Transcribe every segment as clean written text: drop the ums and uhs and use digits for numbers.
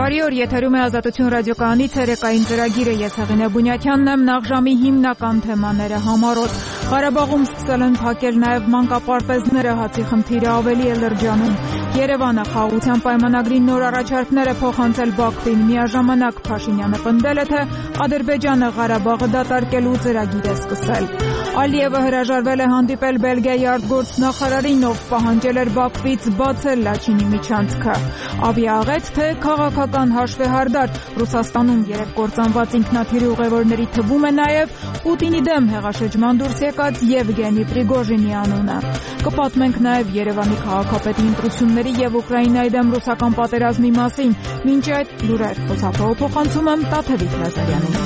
Բարի օր, եթերում է Ազատություն ռադիոկայանի ցերեկային ծրագիրը, ես Հեղինե Բունյաթյանն եմ, նախժամի հիմնական թեմաները համառոտ։ Ղարաբաղում սկսել են փակել նաև մանկապարտեզները, հացի խնդիրը ավելի է լրջանում։ Երևանը խաղաղության պայմանագրի նոր առաջարկները փոխանցել Բաքվին, միաժամանակ Փաշինյանը պնդել է, թե Ադրբեջանը Ղարաբաղը դատարկելու ծրագիր է սկսել։ Ալիևը հրաժարվել է հանդիպել Բելգիայի արտգործնախարարին, ով պահանջել էր Բաքվից բացել Լաչինի միջանցքը։ Ավիաղեց, թե քաղաքական հաշվեհարդար Ռուսաստանում երեք կործանված ինքնաթիռի ուղևորների թվում է նաև Պուտինի դեմ հեղաշրջման դուրս եկած Եվգենի Պրիգոժինի անունը։ Կպատմենք նաև Երևանի քաղաքապետի ընտրությունների եւ Ուկրաինայի դեմ ռուսական պատերազմի մասին։ Մինչ այդ լուրեր խոսափողը փոխանցում եմ Տաթևիկ Լազարյանին։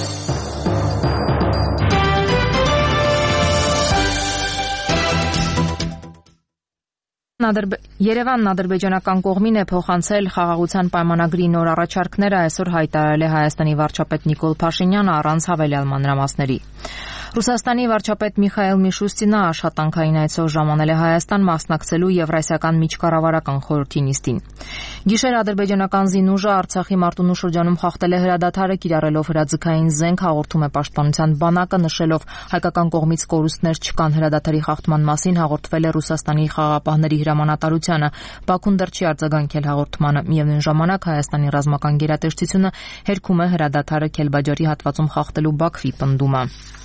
Երևանն ադրբեջանական կողմին է փոխանցել խաղաղության պայմանագրի նոր առաջարկները, այսօր հայտարարել է Հայաստանի վարչապետ Նիկոլ Փաշինյանը առանց հավելյալ մանրամասների։ Ռուսաստանի վարչապետ Միխայել Միշուստինը աշխատանքային այցով ժամանել է Հայաստան մասնակցելու Եվրասիական միջկառավարական խորհրդի նիստին։ Գիշեր ադրբեջանական զինուժը Արցախի Մարտունու շրջանում խախտել է հրադադարը, կիրառելով հրաձգային զենք, հաղորդում է Պաշտպանության բանակը, նշելով հայկական կողմից կորուստներ չկան հրադադարի խախտման մասին, հաղորդվել է Ռուսաստանի խաղաղապահների հրամանատարությանը։ Բաքուն դեռ չի արձագանքել հաղորդմանը։ Միևնույն ժամանակ Հայաստանի ռազմական գերատեսչությունը հերքում է հրադադարը Քելբաջարի հատվածում խախտելու Բաքվի պնդումը։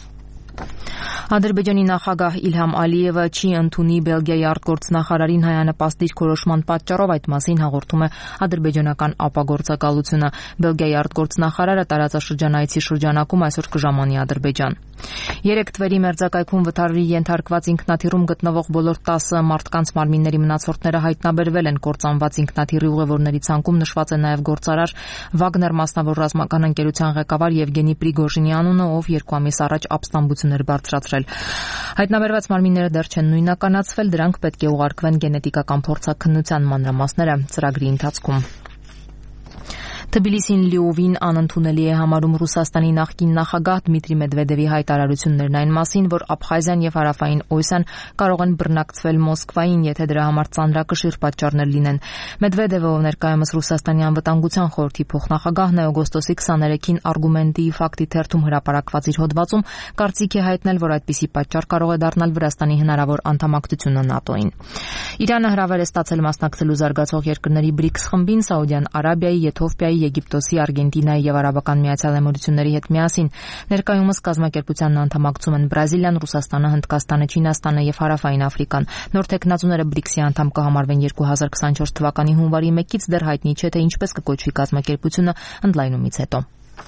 Ադրբեջանի նախագահ Իլհամ Ալիևը չի ընդունի Բելգիայի արտգործնախարարին հայանպաստ դիրքորոշման պատճառով, այդ մասին հաղորդում է ադրբեջանական ապագործակալությունը։ Բելգիայի արտգործնախարարը տարածաշրջանայցի շրջանակում այսօր կժամանի Ադրբեջան։ Երեք Թվերի մերձակայքում վթարի ենթարկված ինքնաթիռում գտնվող բոլոր 10 մարդկանց մարմինների մնացորդները հայտնաբերվել են։ Կործանված ինքնաթիռի ուղևորների ցանկում նշված է նաև գործարար Վագներ մասնավոր ռազմական ընկերության ղեկավար Եվգենի Պրիգոժինի անունը, ով 2 ամիս առաջ ապստամբություններ բարձրացրել։ Հայտնաբերված մարմինները դեռ չեն նույնականացվել, դրանք պետք է ուղարկվեն գենետիկական փորձաքննության մանրամասները ծրագրի ընթացքում։ Թբիլիսին լիովին անընդունելի է համարում Ռուսաստանի նախկին նախագահ Դմիտրի Մեդվեդևի հայտարարություններն այն մասին, որ Աբխազիան եւ Հարավային Օսիան կարող են բռնակցվել Մոսկվային, եթե դրա համար ծանրակշիռ պատճառներ լինեն։ Մեդվեդևը, ով ներկայումս Ռուսաստանի անվտանգության խորհրդի փոխնախագահն է, օգոստոսի 23-ին Արգումենտի ֆակտի թերթում հրապարակված իր հոդվածում կարծիք է հայտնել, որ այդպիսի պատճառ կարող է դառնալ Վրաստանի հնարավոր անդամակցությունը ՆԱՏՕ-ին։ Իրանը հրավեր է ստացել մասնակցելու զարգացող երկրների BRICS խմբին Սաուդյան Արաբիայի, Եթովպիայի, Եգիպտոսի, Արգենտինայի եւ Արաբական Միացյալ Էմիրությունների հետ միասին։ Ներկայումս կազմակերպությանն անդամակցում են Բրազիլիան, Ռուսաստանը, Հնդկաստանը, Չինաստանը եւ Հարավային Աֆրիկան։ Նոր տեխնազուները BRICS-ի անդամ կհամարվեն 2024 թվականի հունվարի 1-ից, դեռ հայտնի չէ, թե ինչպես կկոչվի կազմակերպությունը ընդլայնումից հետո։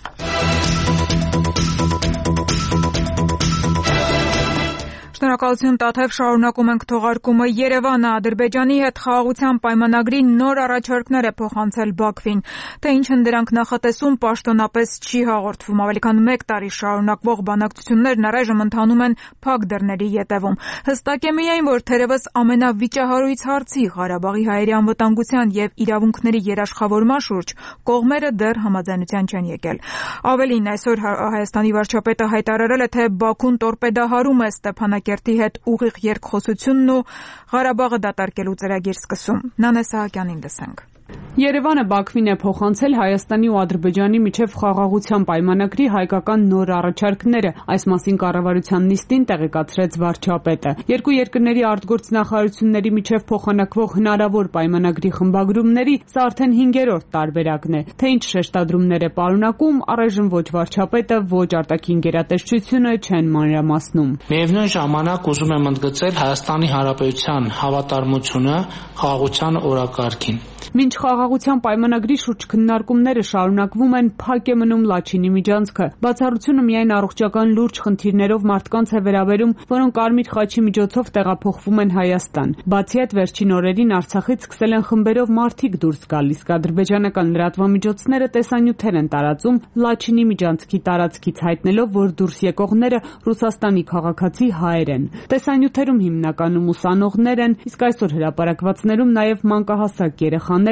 Շնորհակալություն Տաթև, շարունակում ենք թողարկումը։ Երևանը Ադրբեջանի հետ խաղաղության պայմանագրի նոր առաջարկներ է փոխանցել Բաքվին, թե ինչ են դրանք նախատեսում, պաշտոնապես չի հաղորդվում։ Ավելի քան 1 տարի շարունակվող բանակցություններն առայժմ ընթանում են փակ դռների ետևում։ Հստակ է միայն, որ թերևս ամենավիճահարույց հարցի Ղարաբաղի հայերի անվտանգության եւ իրավունքների երաշխավորման շուրջ կողմերը դեռ համաձայնության չեն եկել։ Ավելին, այսօր Հայաստանի վարչապետը հայտարարել է, թե Բաքուն տորպեդահարում է Ստեփանակերտի հետ ուղիղ երկխոսությունն ու Ղարաբաղը դատարկելու ծրագիր սկսում։ Նանե Սահակյանին լսենք։ Երևանը Բաքվին է փոխանցել Հայաստանի ու Ադրբեջանի միջև խաղաղության պայմանագրի հայկական նոր առաջարկները։ Այս մասին կառավարության նիստին տեղեկացրեց վարչապետը։ Երկու երկրների արտգործնախարարությունների միջև փոխանակվող հնարավոր պայմանագրի խմբագրումների սա արդեն 5-րդ տարբերակն է։ Թե ինչ շեշտադրումներ է պարունակում, առայժմ ոչ վարչապետը, ոչ արտաքին գերատեսչությունը չեն մանրամասնում։ Միևնույն ժամանակ ուզում եմ ընդգծել Հայաստանի Հանրապետության հավատարմությունը խաղաղության օրակարգին։ Մինչ խաղաղության պայմանագրի շուրջ քննարկումները շարունակվում են, փակ է մնում Լաչինի միջանցքը։ Բացառությունը միայն առողջական լուրջ խնդիրներով մարդկանց է վերաբերում, որոնք Կարմիր խաչի միջոցով տեղափոխվում են Հայաստան։ Բացի այդ, վերջին օրերին Արցախից սկսել են խմբերով մարդիկ դուրս գալ, իսկ ադրբեջանական լրատվամիջոցները տեսանյութեր են տարածում Լաչինի միջանցքի տարածքից, հայտնելով, որ դուրս եկողները Ռուսաստանի քաղաքացի հայեր են։ Տեսանյութերում հիմնականում ուսանողներ են, իսկ այսօր հրապարակվածներում նաև մանկահասակ երեխաներ, հիմնականում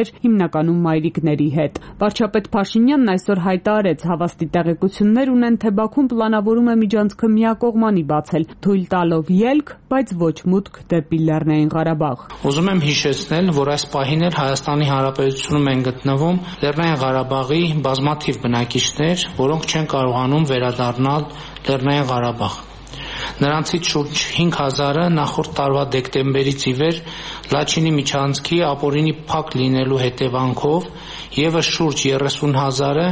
հիմնականում մայրիկների հետ։ Վարչապետ Փաշինյանն այսօր հայտարարեց, հավաստի տեղեկություններ ունեն, թե Բաքուն պլանավորում է միջանցքը միակողմանի բացել, թույլ տալով ելք, բայց ոչ մուտք դեպի Լեռնային Ղարաբաղ։ Ուզում եմ հիշեցնել, որ այս պահին էլ Հայաստանի Հանրապետությունում են գտնվում Լեռնային Ղարաբաղի բազմաթիվ բնակիչներ, որոնք չեն կարողանում վերադառնալ Լեռնային Ղարաբաղ։ Նրանցից շուրջ 5000-ը նախորդ տարվա դեկտեմբերից ի վեր Լաչինի միջանցքի ապօրինի փակ լինելու հետևանքով, ևս շուրջ 30,000-ը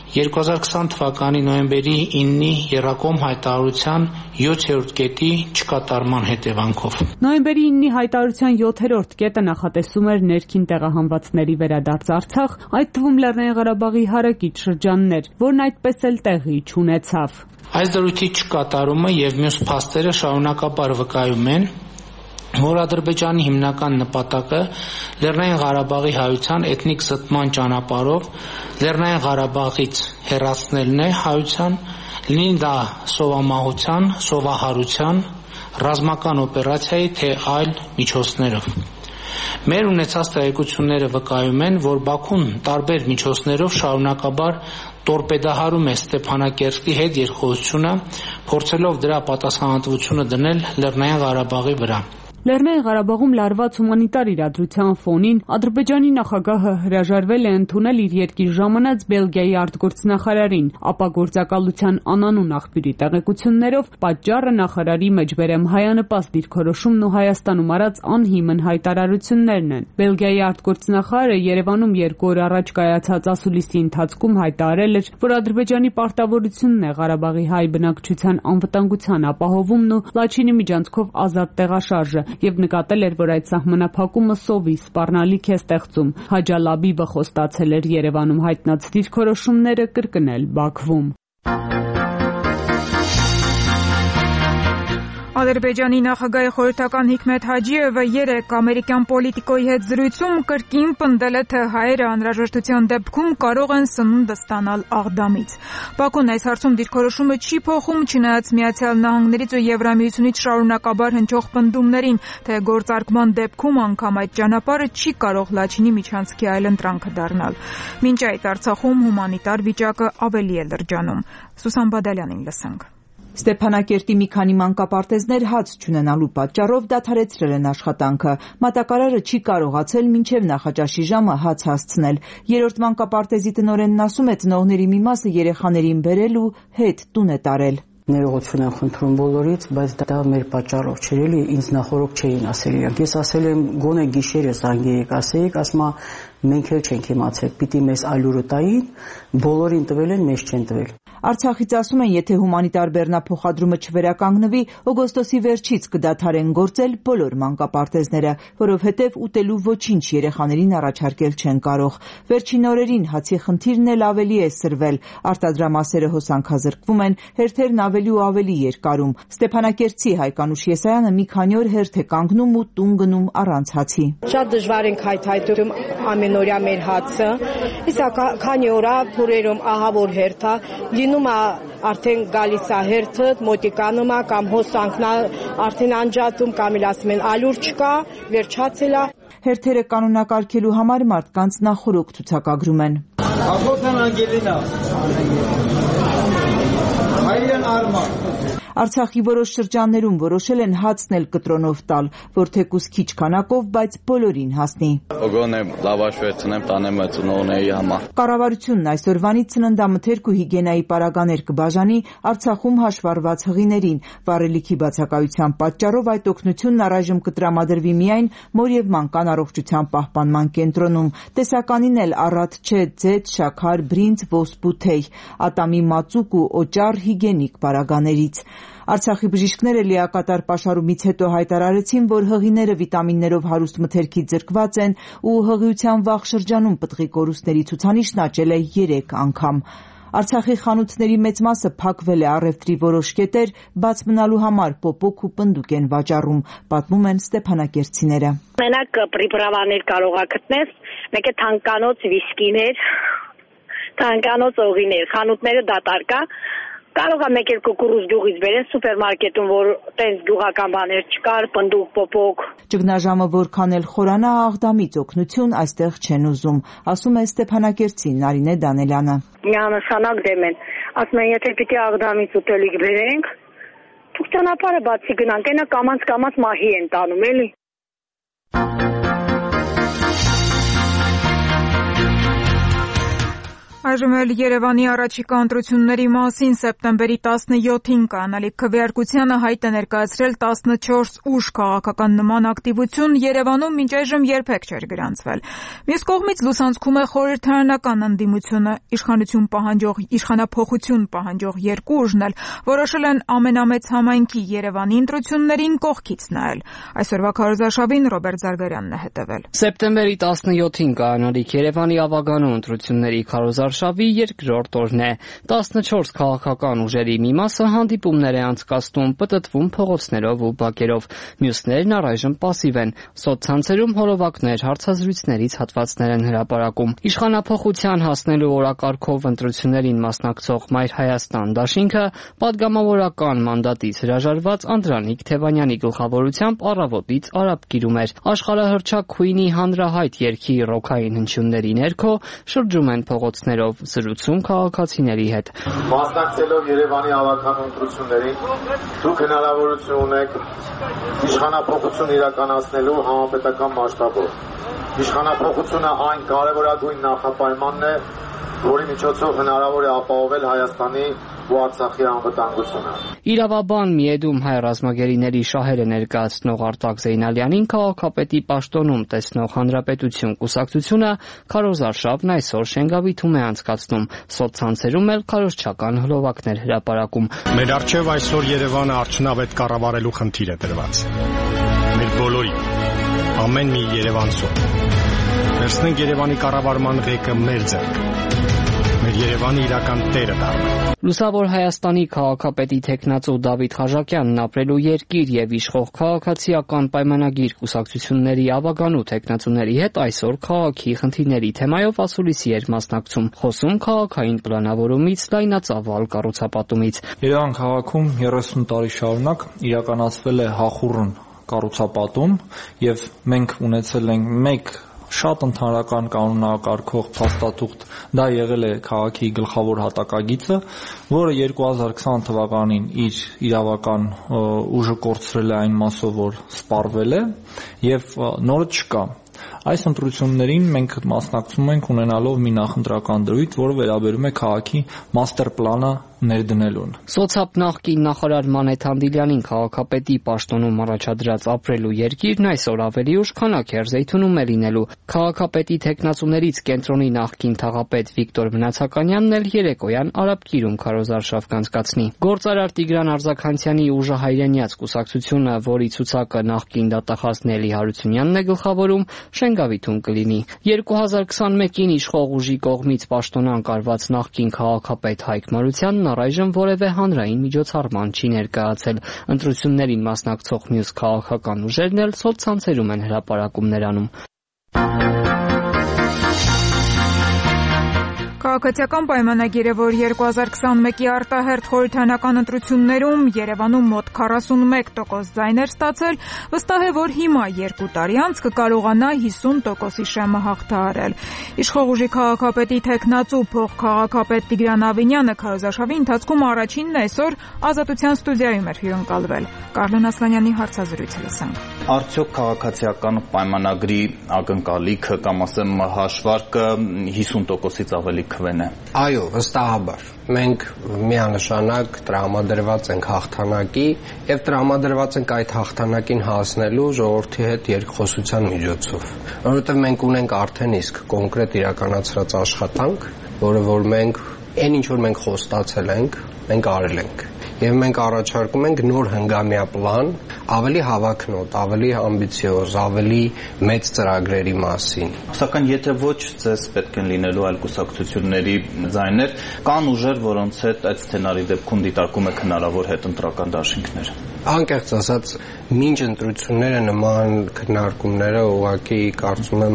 2020 թվականի նոյեմբերի 9-ի եռակողմ հայտարարության 7-րդ կետի չկատարման հետևանքով։ Նոյեմբերի 9-ի հայտարարության 7-րդ կետը նախատեսում էր ներքին տեղահանվածների վերադարձ Արցախ, այդ թվում Լեռնային Ղարաբաղի հարակից շրջաններ, որն այդպես էլ տեղի չունեցավ։ Այս դրույթի չկատարումը եւ մյուս փաստերը շարունակաբար վկայում են, որ Ադրբեջանի հիմնական նպատակը Լեռնային Ղարաբաղի հայության էթնիկ զտման ճանապարհով Լեռնային Ղարաբաղից հեռացնելն է հայության, լինի դա սովամահության, սովահարության, ռազմական օպերացիայի, թե այլ միջոցներով։ Մեր ունեցած տեղեկությունները վկայում են, որ Բաքուն տարբեր միջոցներով շարունակաբար տորպեդահարում է Ստեփանակերտի հետ երկխոսությունը, փորձելով դրա պատասխանատվությունը դնել Լեռնային Ղարաբաղի վրա։ Լեռնային Ղարաբաղում լարված հումանիտար իրադրության ֆոնին Ադրբեջանի նախագահը հրաժարվել է ընդունել իր երկիր ժամանած Բելգիայի արտգործնախարարին, ապա գործակալության անանուն աղբյուրի տեղեկություններով պատճառը նախարարի մեջբերեմ հայանպաստ դիրքորոշումն ու Հայաստանում արած անհիմն հայտարարություններն են։ Բելգիայի արտգործնախարարը Երևանում 2 օր առաջ կայացած ասուլիսի ընթացքում հայտարարել էր, որ Ադրբեջանի պարտավորությունն է Ղարաբաղի հայ բնակչության անվտանգության ապահովումն ու Լաչինի միջանցքով ազատ տեղաշարժը եւ նկատել էր, որ այդ սահմանափակումը սովի սպառնալիք է ստեղծում։ Հաջա Լաբիբը խոստացել էր Երևանում հայտնած դիրքորոշումները կրկնել Բաքվում։ Ադրբեջանի նախագահի խորհրդական Հիկմեթ Հաջիևը երեկ ամերիկյան պոլիտիկոյի հետ զրույցում կրկին պնդել է, թե հայերը անհրաժեշտության դեպքում կարող են սնունդ ստանալ Աղդամից։ Բաքուն այս հարցում դիրքորոշումը չի փոխում, չնայած Միացյալ Նահանգներից ու Եվրամիությունից շարունակաբար հնչող պնդումներին, թե գործարկման դեպքում անգամ այդ ճանապարհը չի կարող Լաչինի միջանցքի այլընտրանքը դառնալ։ Մինչ այդ Արցախում հումանիտար վիճակը ավելի է լրջանում։ Սուսան Բադալյանին լսենք։ Ստեփանակերտի մի քանի մանկապարտեզներ հաց չունենալու պատճառով դադարեցրել են աշխատանքը։ Մատակարարը չի կարողացել մինչև նախաճաշի ժամը հաց հասցնել։ Երրորդ մանկապարտեզի տնօրենն ասում է, ծնողների մի մասը երեխաներին բերել ու հետ տուն է տարել։ Ներողություն եմ խնդրում բոլորից, բայց դա մեր պատճառով չէր, էլի ինձ նախորդ չէին ասել իրանք։ Ես ասել եմ գոնե գիշերը զանգեիք, ասեիք, ասում է մենք էլ չենք իմացել, պիտի մեզ այլուրը տային, բոլորին տվել են, մեզ չեն տվել։ Արցախից ասում են, եթե հումանիտար բեռնափոխադրումը չվերականգնվի, օգոստոսի վերջից կդադարեն գործել բոլոր մանկապարտեզները, որովհետև ուտելու ոչինչ երեխաներին առաջարկել չեն կարող։ Վերջին օրերին հացի խնդիրն էլ ավելի է սրվել, արտադրամասերը հոսանքազրկվում են, հերթերն ավելի ու ավելի երկարում։ Ստեփանակերտցի Հայկանուշ Եսայանը մի քանի օր հերթ է կանգնում ու տուն գնում առանց հացի։ Շատ դժվար ենք հայթայթում ամենօրյա մեր հացը, իսկ քանի օր փուրերում ահա որ հերթ է, լինում է արդեն գալիս է հերթը, մոտիկանում է կամ հոսանքն է արդեն անջատում, կամ էլ ասում են ալուր չկա, վերջացել է։ Հերթերը կանոնակարգելու համար մարդկանց նախորոք ցուցակագրում են։ Արցախի որոշ շրջաններում որոշել են հացն էլ կտրոնով տալ, որ թեկուզ քիչ քանակով, բայց բոլորին հասնի։ Օգոնե լավաշ վերցնեմ, տանեմ ծնողների համար։ Կառավարությունն այսօրվանից ծննդամթերք ու հիգիենայի պարագաներ կբաժանի Արցախում հաշվառված հղիներին։ Վառելիքի բացակայության պատճառով այդ օգնությունն առայժմ կտրամադրվի միայն մոր եւ մանկան առողջության պահպանման կենտրոնում։ Տեսականին էլ առատ չէ ձեթ, շաքար, բրինձ, ոսպու թեյ, ատամի մածուկ ու օճառ հիգիենիկ պարագաներից։ Արցախի բժիշկները լիակատար պաշարումից հետո հայտարարեցին, որ հղիները վիտամիններով հարուստ մթերքից զրկված են ու հղիության վաղ շրջանում պտղի կորուստների ցուցանիշն աճել է 3 անգամ։ Արցախի խանութների մեծ մասը փակվել է, առևտրի որոշ կետեր բաց մնալու համար պոպոկ ու պնդուկ են վաճառում, պատմում են ստեփանակերտցիները։ Մենակ պրիպրավաներ կարող ա գտնես, մեկ է թանկանոց վիսկիներ, թանկանոց օղիներ, խանութները դատարկա, Կարող է մեկ էլ կուկուռուզ գյուղից բերեն սուպերմարկետում, որ տենց գյուղական բաներ չկար, պնդուկ, պոպոկ։ Ճգնաժամը որքան էլ խորանա, Աղդամից օգնություն այստեղ չեն ուզում, ասում է Ստեփանակերտցի Նարինե Դանելյանը։ Միանշանակ դեմ են։ Ասում են, եթե պիտի Աղդամից ուտելիք բերենք, դուք ճանապարհը բացի գնանք, այնա կամած մահի են տանում, էլի։ Այժմ էլ Երևանի առաջիկա ընտրությունների մասին սեպտեմբերի 17-ին կանալիք քվեարկությանը հայտ է ներկայացրել 14 ուժ քաղաքական նման ակտիվություն Երևանում մինչ այժմ երբեք չէր գրանցվել։ Մյուս կողմից լուսանցքում է խորհրդարանական ընդդիմությունը, իշխանափոխություն պահանջող երկու ուժն էլ որոշել են ամենամեծ համայնքի Երևանի ընտրություններին կողքից նայել։ Այսօրվա քարոզարշավին Ռոբերտ Զարգարյանն է հետևել։ Սեպտեմբերի 17-ին կանալիք Երևանի ավագանու ընտրությունների քարոզարշավի երկրորդ օրն է։ 14 քաղաքական ուժերի մի մասը հանդիպումներ է անցկացնում, պտտվում փողոցներով ու բակերով։ Մյուսներն առայժմ պասիվ են։ Սոցցանցերում հոլովակներ, հարցազրույցներից հատվածներ են հրապարակում։ Իշխանափոխության հասնելու օրակարգով ընտրություններին մասնակցող Մայր Հայաստան դաշինքը պատգամավորական մանդատից հրաժարված Անդրանիկ Թևանյանի գլխավորությամբ առավոտից արաբկիրում էր։ Աշխարհահռչակ Քուինի հանրահայտ երգի ռոքային հնչյունների ներքո շրջում են փողոցներով, զրուցում քաղաքացիների հետ։ Մասնակցելով Երևանի ավագանու ընտրություններին, դուք հնարավորություն ունեք իշխանափոխություն իրականացնելու համապետական մասշտաբով։ Իշխանափոխությունը այն կարևորագույն նախապայմանն է, որի միջոցով հնարավոր է ապահովել Հայաստանի ու Արցախի անվտանգությունը։ Իրավաբան Միեդում հայ ռազմագերիների շահերը ներկայացնող Արտակ Զեյնալյանին քաղաքապետի պաշտոնում տեսնող Հանրապետություն կուսակցությունը քարոզարշավն այսօր Շենգավիթում է անցկացնում, սոցցանցերում էլ քարոզչական հլովակներ հրապարակում։ Մեր առջև այսօր Երևանը արդյունավետ կառավարելու խնդիր է դրված։ Մեր բոլորի, ամեն մի երևանցու։ Վերցնենք Երևանի կառավարման ղեկը մեր ձեռք։ Մեր Երևանի իրական տերը դառնանք։ Լուսավոր Հայաստանի քաղաքապետի թեկնածու Դավիթ Խաժակյանն ապրելու երկիր եւ իշխող քաղաքացիական պայմանագիր կուսակցությունների ավագանու թեկնածուների հետ այսօր քաղաքի խնդիրների թեմայով ասուլիսի էր մասնակցում, խոսում քաղաքային պլանավորումից, լայնածավալ կառուցապատումից։ Երևան քաղաքում 30 տարի շարունակ իրականացվել է հախուռն կառուցապատում եւ մենք ունեցել ենք մեկ շատ ընդհանրական կանոնակարգող փաստաթուղթ, դա եղել է քաղաքի գլխավոր հատակագիծը, որը 2020 թվականին իր իրավական ուժը կորցրել է այն մասով, որ սպառվել է եւ նորը չկա։ Այս ընտրություններին մենք մասնակցում ենք ունենալով մի նախընտրական դրույթ, որը վերաբերում է քաղաքի մաստեր պլանը ներդնելուն։ Սոցապ նախկին նախարար Մանեթ Հանդիլյանին քաղաքապետի պաշտոնում առաջադրած ապրելու երկիրն այսօր ավելի ուշ քանաքեր Զեյթունում է լինելու։ Քաղաքապետի թեկնածուներից կենտրոնի նախկին թաղապետ Վիկտոր Մնացականյանն էլ երեկոյան արաբկիրում քարոզարշավ կանցկացնի։ Գործարար Տիգրան Արձաքանցյանի ուժը հայրենիաց կուսակցությունը, որի ցուցակը նախկին դատախազ Նելի Հարությունյանն է գլխավորում, Շենգավիթում կլինի։ 2021-ին իշխող ուժի կողմից պաշտոնանկ արված նախկին քաղաքապետ Հայկ Մարությանն առայժմ որևէ հանրային միջոցառման չի ներկայացել։ Ընտրություններին մասնակցող մյուս քաղաքական ուժերն էլ սոցցանցերում են հրապարակումներ անում։ Քաղաքացիական պայմանագիրը, որ 2021-ի արտահերթ խորհրդարանական ընտրություններում Երևանում մոտ 41% ձայներ ստացել, վստահ է, որ հիմա 2 տարի անց կկարողանա 50%-ի շեմը հաղթահարել։ Իշխող ուժի քաղաքապետի թեկնածու փոխքաղաքապետ Տիգրան Ավինյանը քարոզարշավի ընթացքում առաջինն այսօր Ազատության ստուդիայում էր հյուրընկալվել։ Կարլեն Ասլանյանի հարցազրույցը լսենք։ Արդյոք քաղաքացիական պայմանագրի ակնկալիքը կամ ասեմ հաշվարկը 50%-ից ավելի քվեն է։ Այո, վստահաբար։ Մենք միանշանակ տրամադրված ենք հաղթանակի եւ տրամադրված ենք այդ հաղթանակին հասնելու ժողովրդի հետ երկխոսության միջոցով։ Որովհետեւ մենք ունենք արդեն իսկ կոնկրետ իրականացրած աշխատանք, որը որ մենք այն ինչ որ մենք խոստացել ենք, մենք արել ենք։ Եվ մենք առաջարկում ենք նոր հնգամյա պլան, ավելի հավակնոտ, ավելի ամբիցիոզ, ավելի մեծ ծրագրերի մասին։ Սակայն եթե ոչ ձեզ պետք են լինելու այլ կուսակցությունների ձայներ, կան ուժեր, որոնց հետ այդ սցենարի դեպքում դիտարկում եք հնարավոր հետընտրական դաշինքներ։ Անկեղծ ասած, մինչ ընտրությունները նման քննարկումները ուղղակի կարծում եմ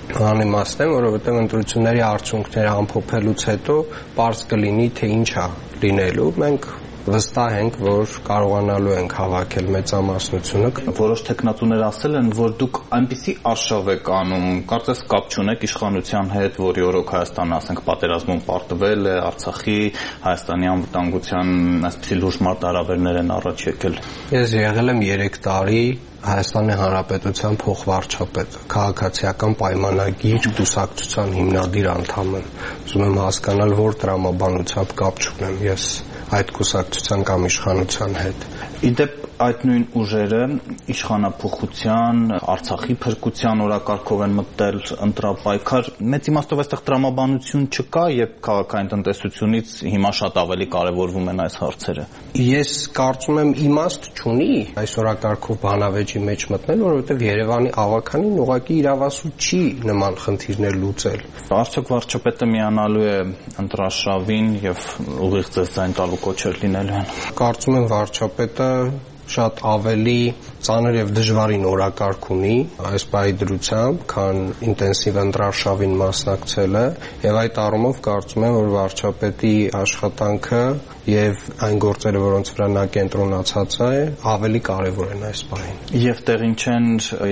անիմաստ են, որովհետև ընտրությունների արդյունքները ամփոփելուց հետո պարզ կլինի, թե ինչ է լինելու։ Մենք վստահ ենք, որ կարողանալու ենք հավաքել մեծամասնությունը։ Որոշ թեկնածուներ ասել են, որ դուք այնպիսի արշավ եք անում, կարծես կապ չունեք իշխանության հետ, որի օրոք Հայաստանը, ասենք, պատերազմում պարտվել է, Արցախի, Հայաստանի անվտանգության այսպիսի լուրջ մարտահրավերներ են առաջ եկել։ Ես եղել եմ 3 տարի Հայաստանի Հանրապետության փոխվարչապետ, քաղաքացիական պայմանագիր կուսակցության հիմնադիր անդամ եմ։ Ուզում եմ հասկանալ, որ տրամաբանությամբ կապ չունեմ ես այդ կուսակցության կամ իշխանության հետ։ Իդեպ այդ նույն ուժերը իշխանափոխության, Արցախի փրկության օրակարգով են մտել ընտրապայքար։ Մեծ իմաստով այստեղ տրամաբանություն չկա, եւ քաղաքային տնտեսությունից հիմա շատ ավելի կարևորվում են այս հարցերը։ Ես կարծում եմ իմաստ չունի այս օրակարգով բանավեճի մեջ մտնել, որովհետեւ Երևանի ավականին ուղղակի իրավասու չի նման խնդիրներ լուծել։ Արդյոք վարչապետը միանալու է ընտրաշավին եւ ուղիղ ձեզ ձայն տալու կոչեր լինելու են։ Կարծում եմ վարչապետը շատ ավելի ծանր եւ դժվարին օրակարգ ունի այս պայդրությամբ, քան ինտենսիվ ընտրարշավին մասնակցելը, եւ այդ առումով կարծում եմ, որ վարչապետի աշխատանքը եւ այն գործերը, որոնց վրա նա կենտրոնացած է, ավելի կարեւոր են այս պահին։ Եվ տեղին չեն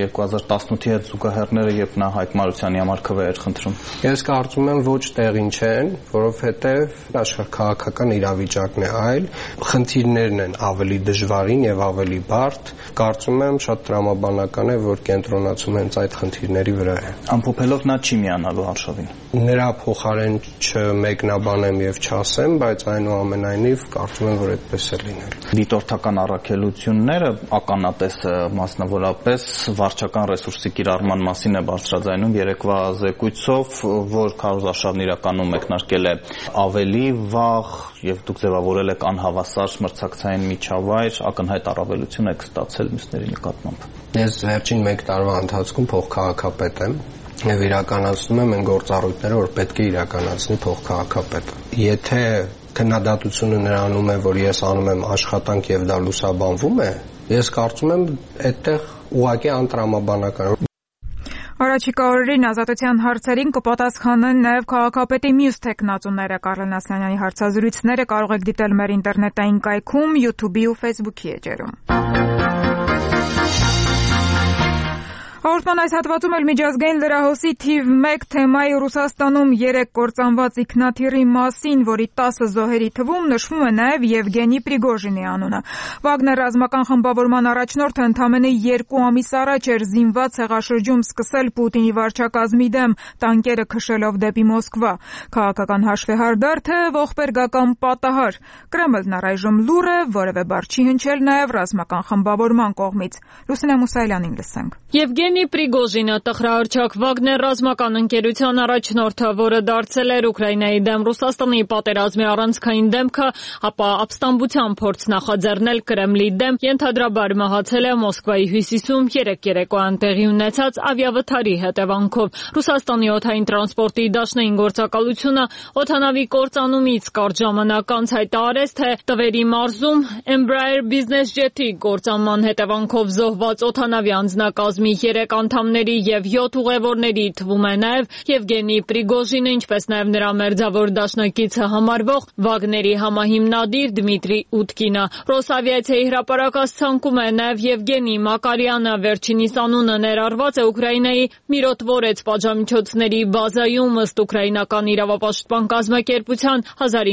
2018-ի հետ զուգահեռները, երբ նա Հայկ Մարությանի համար քվեեր խնդրում։ Ես կարծում եմ ոչ տեղին չեն, որովհետեւ աշխարհքաղաքական իրավիճակն է այլ, խնդիրներն են ավելի դժվարին եւ ավելի բարդ։ Կարծում եմ շատ տրամաբանական է, որ կենտրոնացում հենց այդ խնդիրների վրա է։ Ամփոփելով նա չի միանալու արշավին։ Նրա փոխարեն չմեկնաբանեմ եւ չասեմ, բայց այնուամենայնիվ կարծում եմ, որ այդպես է լինել։ Դիտորդական առաքելությունները ականատես մասնավորապես վարչական ռեսուրսի կիրառման մասին է բարձրաձայնում երեկվա զեկույցով, որ քարոզարշավն իրականում մեկնարկել է ավելի վաղ եւ դուք ձևավորել եք անհավասար մրցակցային միջավայր, ակնհայտ առավելություն եք ստացել մյուսների նկատմամբ։ Ես վերջին 1 տարվա ընթացքում փոխքաղաքապետ եմ եւ իրականացնում եմ այն գործառույթները, որ պետք է իրականացնի փոխքաղաքապետը։ Եթե քննադատությունը նրանում է, որ ես անում եմ աշխատանք եւ դա լուսաբանվում է, ես կարծում եմ այդտեղ ուղղակի անտրամաբանական Առաջիկա օրերին ազատության հարցերին կպատասխանեն նաև քաղաքապետի մյուս թեկնածուները։ Կարեն Ասլանյանի հարցազրույցները կարող եք դիտել մեր ինտերնետային կայքում, YouTube-ի ու Facebook-ի էջերում։ Հաղորդման այս հատվածում էլ միջազգային լրահոսի թիվ 1 թեմայի Ռուսաստանում 3 կործանված ինքնաթիռի մասին, որի 10 զոհերի թվում նշվում է նաև Եվգենի Պրիգոժինի անունը։ Վագներ ռազմական խմբավորման առաջնորդը ընդամենը 2 ամիս առաջ էր զինված հեղաշրջում սկսել Պուտինի վարչակազմի դեմ, տանկերը քշելով դեպի Մոսկվա։ Քաղաքական հաշվեհարդար, թե ողբերգական պատահար։ Կրեմլն առայժմ լուռ է, որևէ բառ չի հնչել նաև ռազմական խմբավորման կողմից։ Լուսինե Մուսայելյանին լսենք։ Եվգենի Պրիգոժինը տխրահարչակ Վագներ ռազմական ընկերության առաջնորդը, որը դարձել էր Ուկրաինայի դեմ Ռուսաստանի պատերազմի առանցքային դեմքը, ապա ապստամբության փորձ նախաձեռնել Կրեմլի դեմ, ենթադրաբար մահացել է Մոսկվայի հյուսիսում 3 երեկոյան տեղի ունեցած ավիավթարի հետևանքով։ Ռուսաստանի օդային տրանսպորտի դաշնային գործակալությունը օդանավի կործանումից կարճ ժամանակ անց հայտարարեց, թե Տվերի մարզում Embraer Business Jet-ի կործանման հետևանքով զոհված օդանավի անձնակազմի 3 անդամների եւ 7 ուղևորների թվում է նաեւ Եվգենի Պրիգոժինը, ինչպես նաեւ նրա մերձավոր դաշնակիցը համարվող Վագների համահիմնադիր Դմիտրի Ուտկինը։ Ռոսավիացիայի հրապարակած ցանկում է նաեւ Եվգենի Մակարյանը, վերջինիս անունը ներառված է Ուկրաինայի Միրոտվորեց պատժամիջոցների բազայում, ըստ ուկրաինական իրավապաշտպան կազմակերպության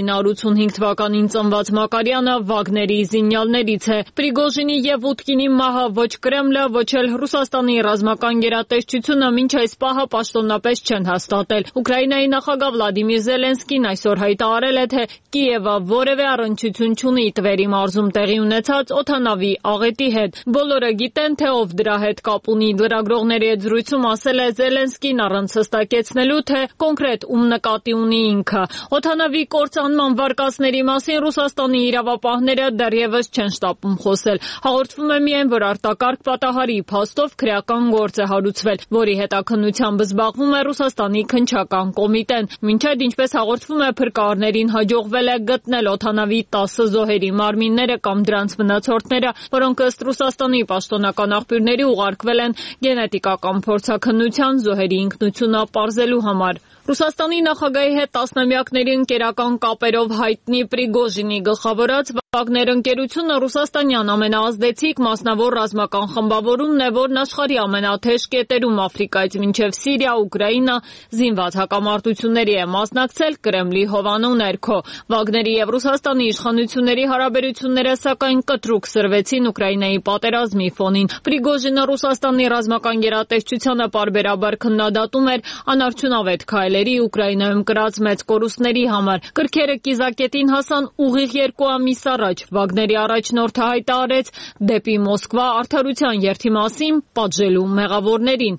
1985 թվականին ծնված Մակարյանը Վագների զինյալներից է։ Պրիգոժինի եւ Ուտկինի մահը ոչ Կրեմլը, ոչ էլ Ռուսաստանի ռազմական գերատեսչությունը մինչ այս պահը պաշտոնապես չեն հաստատել։ Ուկրաինայի նախագահ Վլադիմիր Զելենսկին այսօր հայտարարել է, թե Կիևը որևէ առնչություն չունի Տվերի մարզում տեղի ունեցած օդանավի աղետի հետ։ Բոլորը գիտեն, թե ով դրա հետ կապ ունի։ Լրագրողների հետ զրույցում ասել է Զելենսկին առանց հստակեցնելու, թե կոնկրետ ում նկատի ունի ինքը։ Օդանավի կործանման վարկածների մասին Ռուսաստանի իրավապահները դեռևս չեն շտապում խոսել։ Հաղորդվում է միայն, որ արտակարգ պատահարի փաստով քրեական քրեական գործ է հարուցվել, որի հետաքննությամբ զբաղվում է Ռուսաստանի քննչական կոմիտեն։ Մինչև ինչպես հաղորդվում է, փրկարարներին հաջողվել է գտնել օդանավի 10 զոհերի մարմինները կամ դրանց վնասորդները, որոնք ըստ Ռուսաստանի պաշտոնական աղբյուրների ուղարկվել են գենետիկական փորձաքննության զոհերի ինքնությունը պարզելու համար։ Ռուսաստանի նախագահի հետ տասնամյակների ընկերական կապերով հայտնի Պրիգոժինի գլխավորած Վագներ ընկերությունը ռուսաստանյան ամենաազդեցիկ մասնավոր ռազմական խմբավորումն է, որն աշխարհի ամենաթեժ կետերում Աֆրիկայից մինչև Սիրիա, Ուկրաինա զինված հակամարտությունների է մասնակցել Կրեմլի հովանու ներքո։ Վագների եւ Ռուսաստանի իշխանությունների հարաբերությունները սակայն կտրուկ սրվեցին Ուկրաինայի պատերազմի ֆոնին։ Պրիգոժինը Ռուսաստանի ռազմական գերատեսչությանը պարբերաբար քննադատում էր անարդյունավետ քայլերի Ուկրաինայում կրած մեծ կորուստների համար։ Կրքերը կիզակետին հասան ուղիղ 2 ամիս առաջ։ Վագների առաջնորդը հայտարարեց դեպի Մոսկվա արդարության երթի մասին պատժելու մեղավորներին։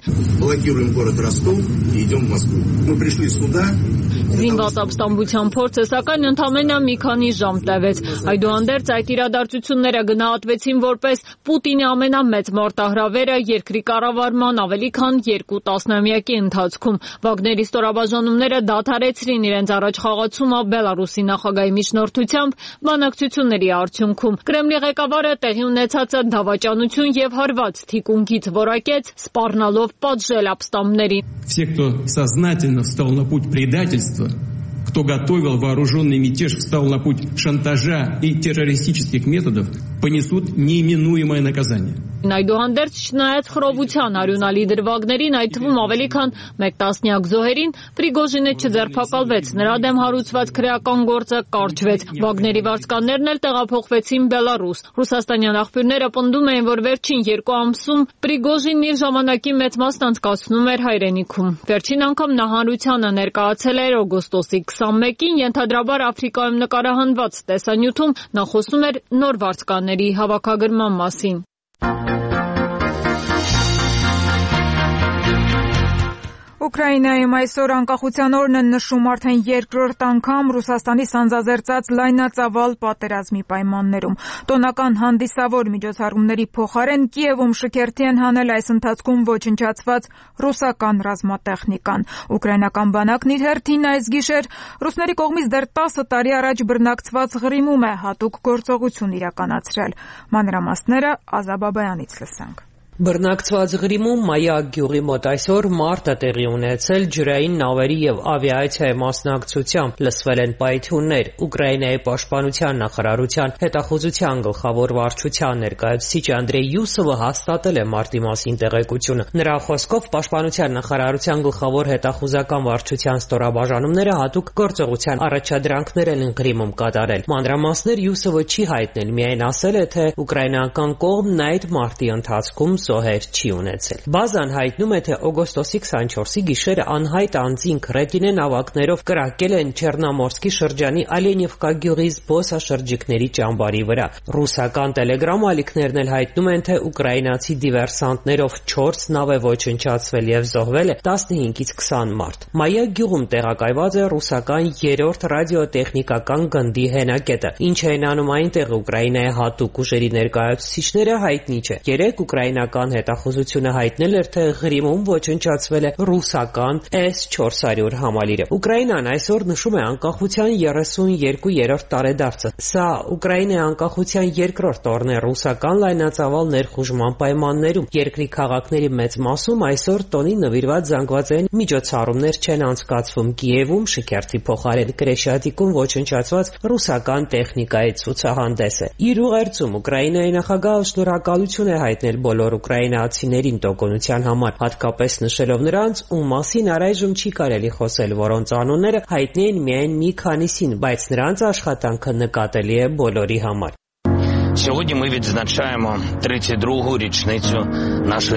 Զինված ապստամբության փորձը սակայն ընդամենը մի քանի ժամ տևեց։ Այդուհանդերձ այդ իրադարձությունները գնահատվեցին որպես Պուտինի ամենամեծ մարտահրավերը երկրի կառավարման ավելի քան 2 տասնամյակի ընթացքում։ Վագների ստորաբաժանումները դադարեցրին իրենց առաջխաղացումը Բելարուսի նախագահի միջնորդությամբ բանակցությունների արդյունքում։ Կրեմլի ղեկավարը տեղի ունեցածը դավաճանություն եւ հարված թիկունքից որակեց, սպառնալով պատժել ապստամբներին։ Те, кто сознательно встал на путь предательства, кто готовил вооруженный мятеж, встал на путь шантажа и террористических методов, понесут неименуемое наказание. Այդուհանդերձ չնայած խռովության արյունալի դրվագներին, այդ թվում ավելի քան 1 տասնյակ զոհերին, Պրիգոժինը չձերբակալվեց, նրա դեմ հարուցված քրեական գործը կարճվեց։ Վագների վարձկաններն էլ տեղափոխվեցին Բելարուս։ Ռուսաստանյան աղբյուրները պնդում էին, որ վերջին 2 ամսում Պրիգոժինն իր ժամանակի մեծ մասն անցկացնում էր հայրենիքում։ Վերջին անգամ նա հանրությանը ներկայացել էր օգոստոսի 21-ին, ենթադրաբար Աֆրիկայում նկարահանված տեսանյութում նա խոսում էր նոր վարձկանների հավաքագրման մասին։ Ուկրաինայում այսօր անկախության օրն են նշում արդեն երկրորդ անգամ Ռուսաստանի սանձազերծած լայնածավալ պատերազմի պայմաններում։ Տոնական հանդիսավոր միջոցառումների փոխարեն Կիևում շքերթի են հանել այս ընթացքում ոչնչացված ռուսական ռազմատեխնիկան։ Ուկրաինական բանակն իր հերթին այս գիշեր ռուսների կողմից դեռ 10 տարի առաջ բռնակցված Ղրիմում է հատուկ գործողություն իրականացրել։ Մանրամասները Ազաբաբայանից լսենք։ Բռնակցված Ղրիմում Մայակ գյուղի մոտ այսօր մարտը տեղի ունեցել ջրային նավերի եւ ավիացիայի մասնակցությամբ, լսվել են պայթյուններ։ Ուկրաինայի պաշտպանության նախարարության հետախուզության գլխավոր վարչության ներկայացուցիչ Անդրեյ Յուսովը հաստատել է մարտի մասին տեղեկությունը։ Նրա խոսքով պաշտպանության նախարարության գլխավոր հետախուզական վարչության ստորաբաժանումները հատուկ գործողության առաջադրանքներ են Ղրիմում կատարել։ Մանրամասներ Յուսովը չի հայտնել, միայն ասել է, թե ուկրաինական կողմն այդ մարտի ընթացքում զոհեր չի ունեցել։ Բազան հայտնում է, թե օգոստոսի 24-ի գիշերը անհայտ անձինք ռետինե նավակներով կրակել են Չեռնոմորսկի շրջանի Ալենիվկա գյուղի զբոսաշրջիկների ճամբարի վրա։ Ռուսական տելեգրամ ալիքներն էլ հայտնում են, թե ուկրաինացի դիվերսանտներով 4 նավ է ոչնչացվել եւ զոհվել է 15-ից 20 մարդ։ Մայակ գյուղում տեղակայված է ռուսական 3-րդ ռադիոտեխնիկական գնդի հենակետը։ Ինչ են անում այնտեղ Ուկրաինայի հատուկ ուժերի ներկայացուցիչները հայտնի չէ։ Երեք ուկրաինական հետախուզությունը հայտնել էր, թե Ղրիմում ոչնչացվել է ռուսական S-400 համալիրը։ Ուկրաինան այսօր նշում է անկախության 32-րդ տարեդարձը։ Սա Ուկրաինայի անկախության երկրորդ օրն է ռուսական լայնածավալ ներխուժման պայմաններում։ Երկրի քաղաքների մեծ մասում այսօր տոնի նվիրված զանգվածային միջոցառումներ չեն անցկացվում։ Կիևում շքերթի փոխարեն Կրեշատիկում ոչնչացված ռուսական տեխնիկայի ցուցահանդես է։ Իր ուղերձում Ուկրաինայի նախագահը շնորհակալություն է հայտնել բոլոր ուկրաինացիներին տոկունության համար, հատկապես նշելով նրանց, ում մասին առայժմ չի կարելի խոսել, որոնց անունները հայտնի են միայն մի քանիսին, բայց նրանց աշխատանքը նկատելի է բոլորի համար։ Сьогодні ми відзначаємо 32-гу річницю нашої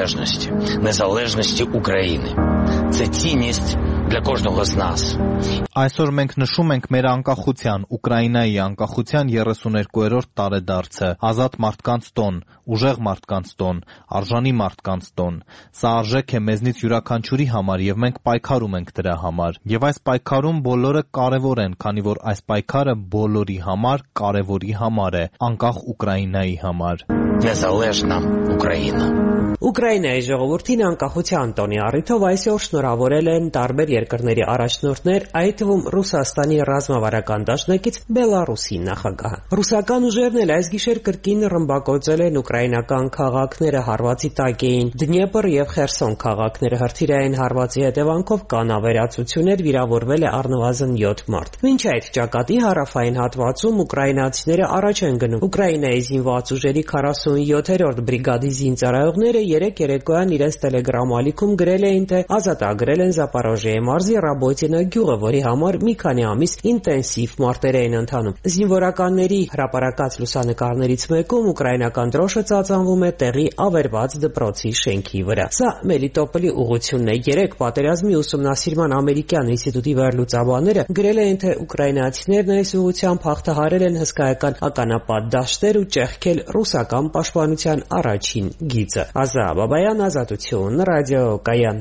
незалежності України. Це цінність для кожного з нас. Այսօր մենք նշում ենք մեր անկախության, Ուկրաինայի անկախության 32-րդ տարեդարձը, ազատ մարդկանց տոն, ուժեղ մարդկանց տոն, արժանի մարդկանց տոն։ Սա արժեք է մեզնից յուրաքանչյուրի համար եւ մենք պայքարում ենք դրա համար։ Եվ այս պայքարում բոլորը կարեւոր են, քանի որ այս պայքարը բոլորի համար կարեւորի համար է, անկախ Ուկրաինայի համար։ незалежна Україна. Ուկրաինայի ժողովրդին անկախության տոնի առիթով այսօր շնորհավորել են տարբեր երկրների առաջնորդներ, այդ թվում Ռուսաստանի ռազմավարական դաշնակից Բելարուսի նախագահը։ Ռուսական ուժերն էլ այս գիշեր կրկին ռմբակոծել են ուկրաինական քաղաքները, հարվածի տակ էին Դնեպր եւ Խերսոն քաղաքները, հրթիռային հարվածի հետևանքով կան ավերածություններ, վիրավորվել է առնվազն 7 մարդ։ Մինչ այդ ճակատի հարավային հատվածում ուկրաինացիները առաջ են գնում։ Ուկրաինայի զինված ուժերի 47-րդ բրիգադի զինծառայողները երեք երեկոյան իրենց տելեգրամ ալիքում գրել էին, թե ազատագրել են Զապարոժիայի մարզի Ռաբոտինա գյուղը, որի համար մի քանի ամիս ինտենսիվ մարտեր էին ընթանում։ Զինվորականների հրապարակած լուսանկարներից մեկում ուկրաինական դրոշը ծածանվում է տեղի ավերված դպրոցի շենքի վրա։ Սա Մելիտոպոլի ուղղությունն է։ Երեք պատերազմի ուսումնասիրման ամերիկյան ինստիտուտի վերլուծաբանները գրել էին, թե ուկրաինացիներն այս ուղղությամբ հաղթահարել են հսկայական ականապատ դաշտեր ու ճեղքել ռուսական պաշտպանության առաջին գիծը։ Բաբայան, Ազատություն, ռադիոկայան։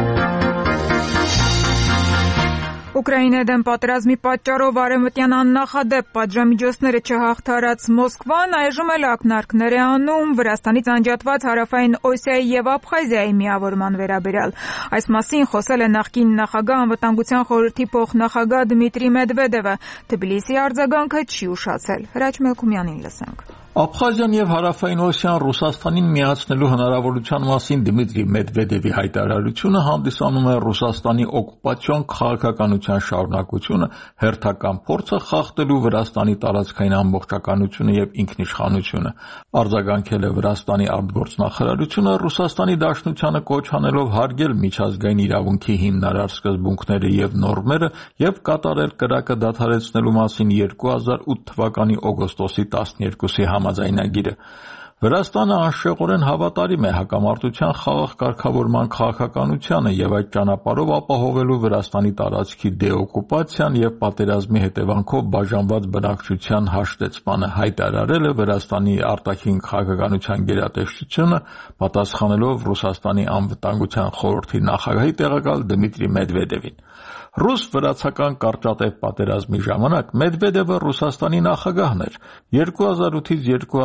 Ուկրաինայի դեմ պատերազմի պատճառով արևմտյան աննախադեպ պատժամիջոցները չհաղթարած Մոսկվան այժմ էլ ակնարկներ է անում Վրաստանից անջատված հարավային Օսիայի եւ Աբխազիայի միավորման վերաբերյալ։ Այս մասին խոսել է նախկին նախագահ անվտանգության խորհրդի փոխնախագահ Դմիտրի Մեդվեդևը։ Թբիլիսիի արձագանքը չի ուշացել։ Հրաչ Մելքումյանին լսենք։ Աբխազիան եւ Հարավային Օսիան Ռուսաստանին միացնելու հնարավորության մասին Դմիտրի Մեդվեդևի հայտարարությունը հանդիսանում է Ռուսաստանի օկուպացիոն քաղաքականության շարունակությունը, հերթական փորձը խախտելու Վրաստանի տարածքային ամբողջականությունը եւ ինքնիշխանությունը։ Արձագանքել է Վրաստանի արտգործնախարարությունը Ռուսաստանի Դաշնությանը կոչ անելով հարգել միջազգային իրավունքի հիմնարար սկզբունքները եւ նորմերը եւ կատարել կրակը դադարեցնելու մասին 2008 թվականի օգոստոսի 12-ի համաձայնագիրը։ Վրաստանը անշեղորեն հավատարիմ է հակամարտության խաղաղ կարգավորման քաղաքականությանը եւ այդ ճանապարհով ապահովելու Վրաստանի տարածքի դեօկուպացիան եւ պատերազմի հետևանքով բաժանված բնակչության հաշտեցմանը, հայտարարել է Վրաստանի արտաքին քաղաքականության գերատեսչությունը, պատասխանելով Ռուսաստանի անվտանգության խորհրդի նախագահի տեղակալ Դմիտրի Մեդվեդևին։ Ռուս-վրացական կարճատև պատերազմի ժամանակ Մեդվեդևը Ռուսաստանի նախագահն էր։ 2008-ից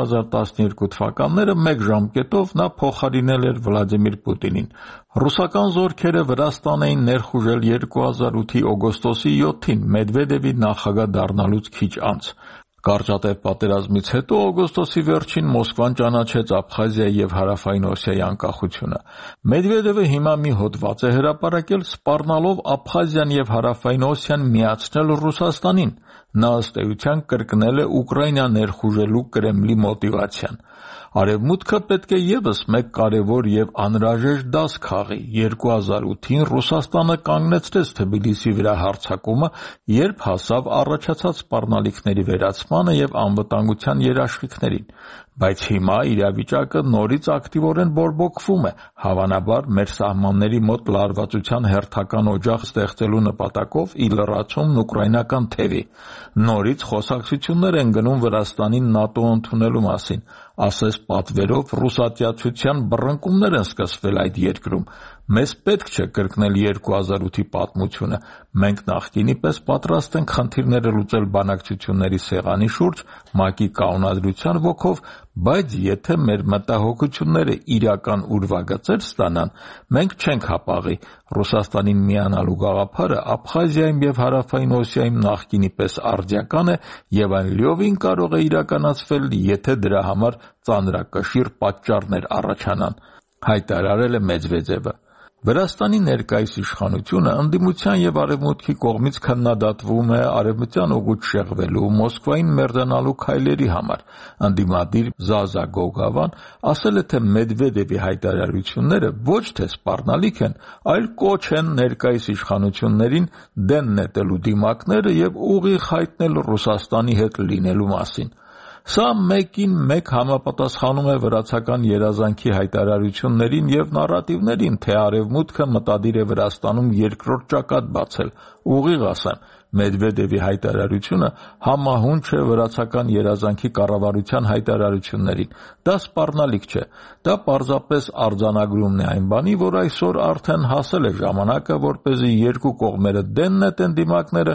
2012 թվականները մեկ ժամկետով նա փոխարինել էր Վլադիմիր Պուտինին։ Ռուսական զորքերը Վրաստան էին ներխուժել 2008-ի օգոստոսի 7-ին Մեդվեդևի նախագահ դառնալուց քիչ անց։ Կարճատև պատերազմից հետո օգոստոսի վերջին Մոսկվան ճանաչեց Աբխազիայի եւ Հարավային Օսիայի անկախությունը։ Մեդվեդևը հիմա մի հոդված է հրապարակել սպառնալով Աբխազիան եւ Հարավային Օսիան միացնել Ռուսաստանին։ Նա ըստ էության կրկնել է Ուկրաինա ներխուժելու Կրեմլի մոտիվացիան։ Արևմուտքը պետք է եւս մեկ կարևոր եւ անհրաժեշտ դաս քաղի։ 2008-ին Ռուսաստանը կանգնեցրեց Թբիլիսի վրա հարձակումը, երբ հասավ առաջացած սպառնալիքների վերացմանը եւ անվտանգության երաշխիքներին։ Բայց հիմա իրավիճակը նորից ակտիվորեն բորբոքվում է, հավանաբար մեր սահմանների մոտ լարվածության հերթական օջախ ստեղծելու նպատակով ի լրացումն ուկրաինական թևի։ Նորից խոսակցություններ են գնում Վրաստանին ՆԱՏՕ ընդունելու մասին, ասես պատվերով ռուսատյացության բռնկումներ են սկսվել այդ երկրում։ Մեզ պետք չէ կրկնել 2008-ի պատմությունը։ Մենք նախկինի պես պատրաստ ենք խնդիրները լուծել բանակցությունների սեղանի շուրջ ՄԱԿ-ի կանոնադրության ոգով, բայց եթե մեր մտահոգությունները իրական ուրվագծեր ստանան, մենք չենք հապաղի։ Ռուսաստանին միանալու գաղափարը Աբխազիայում եւ Հարավային Օսիայում նախկինի պես արդիական է եւ այն լիովին կարող է իրականացվել, եթե դրա համար ծանրակշիռ պատճառներ առաջանան, հայտարարել է Մեդվեդևը։ Վրաստանի ներկայիս իշխանությունը ընդդիմության եւ արևմուտքի կողմից քննադատվում է արևմտյան ուղուց շեղվելու, Մոսկվային մերձանալու քայլերի համար։ Ընդդիմադիր Զազա Գոգավան ասել է, թե Մեդվեդևի հայտարարությունները ոչ թե սպառնալիք են, այլ կոչ են ներկայիս իշխանություններին դեն նետելու դիմակները եւ ուղիղ հայտնել Ռուսաստանի հետ լինելու մասին։ Սա մեկին մեկ համապատասխանում է վրացական երազանքի հայտարարություններին եւ նարատիվներին, թե արևմուտքը մտադիր է Վրաստանում երկրորդ ճակատ բացել։ Ուղիղ ասեմ, Մեդվեդևի հայտարարությունը համահունչ է վրացական երազանքի կառավարության հայտարարություններին։ Դա սպառնալիք չէ։ Դա պարզապես արձանագրումն է այն բանի, որ այսօր արդեն հասել է ժամանակը, որպեսզի երկու կողմերը դեն նետեն դիմակները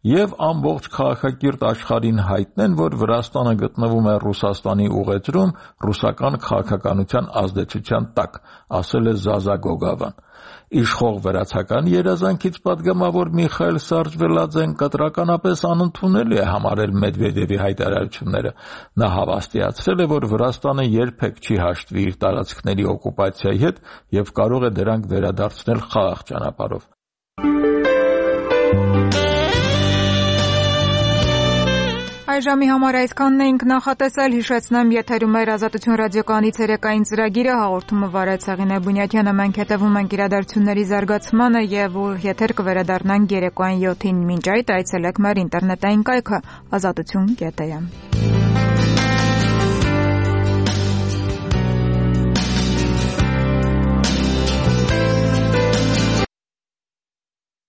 եւ ամբողջ քաղաքակիրթ աշխարհին հայտնեն, որ Վրաստանը գտնվում է Ռուսաստանի ուղեծրում ռուսական քաղաքականության ազդեցության տակ, ասել է Զազա Գոգավան։ Իշխող վրացական երազանքից պատգամավոր Միխայել Սարժվելաձեն կտրականապես անընդունելի է համարել Մեդվեդևի հայտարարությունները։ Նա հավաստիացրել է, որ Վրաստանը երբեք չի հաշտվի իր տարածքների օկուպացիայի հետ եւ կարող է դրանք վերադարձնել խաղաղ ճանապարհով։ Այժմի համար այսքանն էինք նախատեսել, հիշեցնեմ եթերում էր Ազատություն ռադիոկայանի ցերեկային ծրագիրը, հաղորդումը վարեց Հեղինե Բունյակյանը, մենք հետևում ենք իրադարձությունների զարգացմանը եւ եթեր կվերադառնանք երեկոյան 7-ին, մինչ այդ այցելեք մեր ինտերնետային կայքը azatutun.am